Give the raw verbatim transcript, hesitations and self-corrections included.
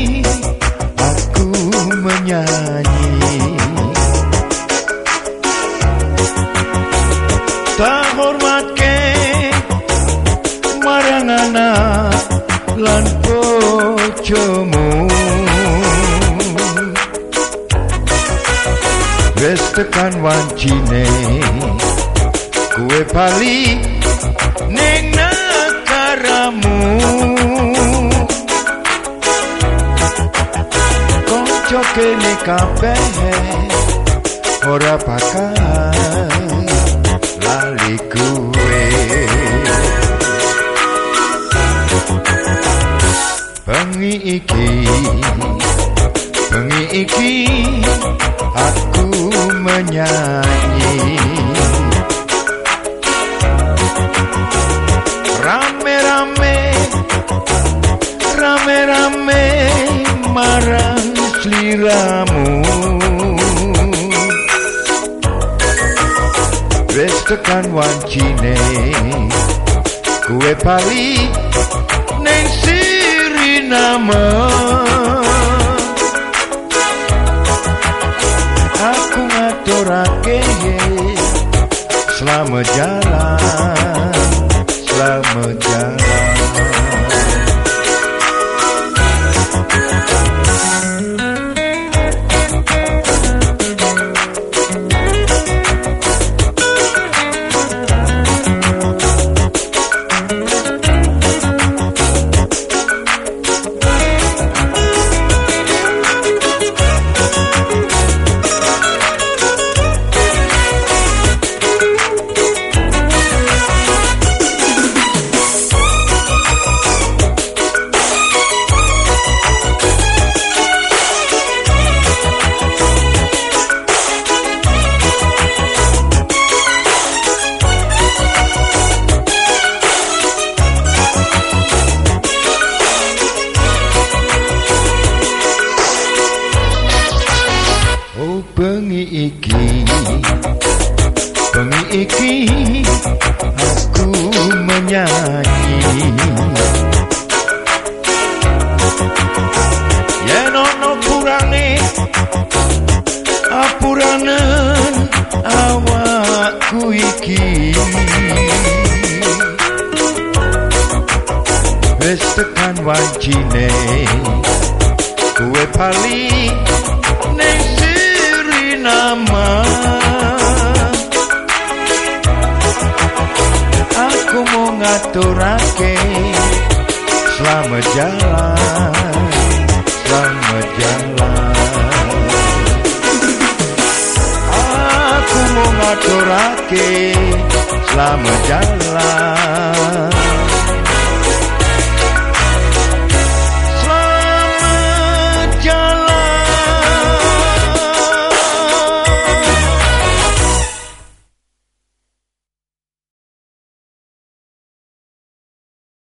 aku menyanyi. Tak hormat ke marang anak lan bojomu, wis tekan wancine kue bali ning negaramu. Konco kene kabeh ora bakal lali kue. Bengi iki, bengi iki aku menyanyi. Rame-rame, rame-rame marang sliramu, wis tekan wancine kue bali ning Suriname. Aku ngaturake selamat jalan, selamat jalan. Bengi iki, bengi iki aku menyanyi. Yen ono kurane apuranen awakku iki, wis tekan wancine kue bali ning nama. Aku mau ngaturake selamat jalan, selamat jalan. Aku mau ngaturake selamat jalan.